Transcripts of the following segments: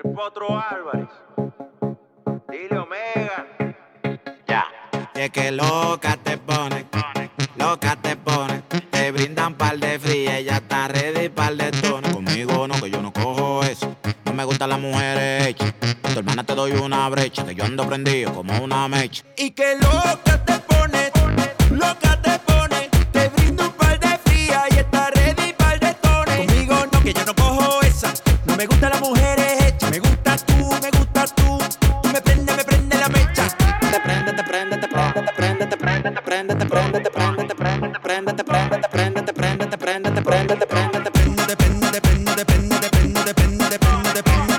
El Potro Álvarez. Dile Omega. Ya. Y es que loca te pone, loca te pone. Te brindan par de fría y ya está ready par de tono. Conmigo no, que yo no cojo eso. No me gustan las mujeres hechas. A tu hermana te doy una brecha, que yo ando prendido como una mecha. Y que loca te pone, loca te pone. Te brindo un par de fría y está ready par de tones. Conmigo no, que yo no cojo esa. No me gustan las mujeres hechas. Me gustas tú, me gustas tú. Tú me prende la mecha. Te prende, te prende, te prende, te prende, te prende, te prende, te prende, te prende, te prende, te prende, te prende, te prende, te prende, te prende, te prende, te prende, te prende, depende, depende, depende, depende, depende, depende, depende,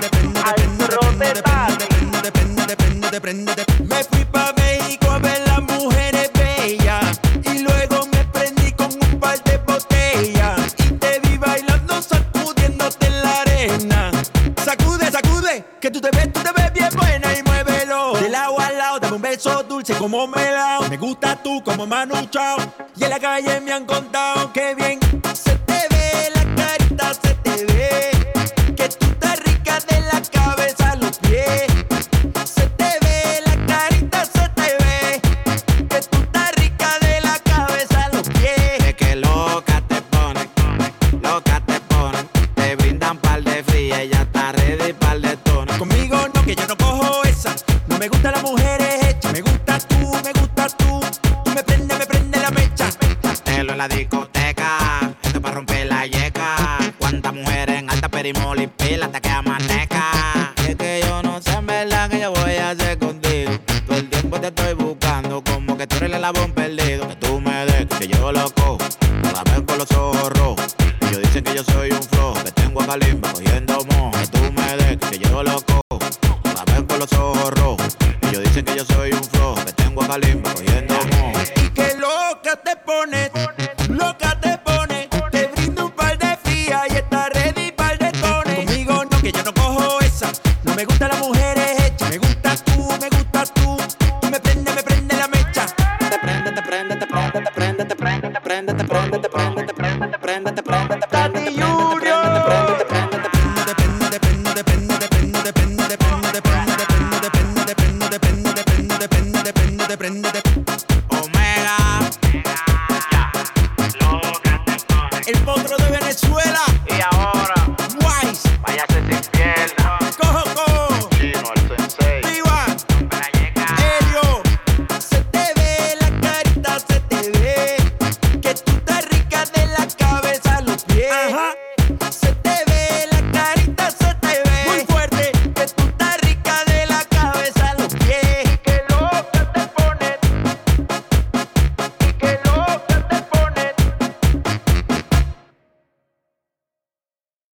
depende, depende, depende. Me fui pa' México a ver las mujeres bellas y luego me prendí con un par de botellas y te vi bailando sacudiéndote en la arena. Sacude, sacude, que tú te ves bien buena y muévelo. De lado a lado, dame un beso dulce como melao. Me gusta tú como Manu Chao. Y en la calle me han contado que bien se te ve la carita, se te ve que tú estás rica de la cabeza a los pies. Se te ve la carita, se te ve que tú estás rica de la cabeza a los pies. Es que loca te pone, loca te pone. Te brindan par de fría y ya está ready par de tono. Conmigo no, que yo no cojo esa. No me gustan las mujeres hechas. Me gustas tú, me gustas tú. Tú me prende la mecha. Telo en la discoteca, esto es pa' romper la yeca. Cuántas mujeres en alta perimol y pila hasta que amaneca. Y es que yo no sé en verdad que yo voy a hacer contigo. Todo el tiempo te estoy buscando, como que tú eres el eslabón perdido. Que tú me des, que yo lo cojo, cada vez con los ojos rojos. Ellos dicen que yo soy un flojo, que tengo a Kalimba cogiendo mojo. Que tú me des, que yo lo cojo, cada vez con los ojos rojos. Ellos dicen que yo soy un flojo, que tengo a Kalimba cogiendo mojo. Y que loca te pones,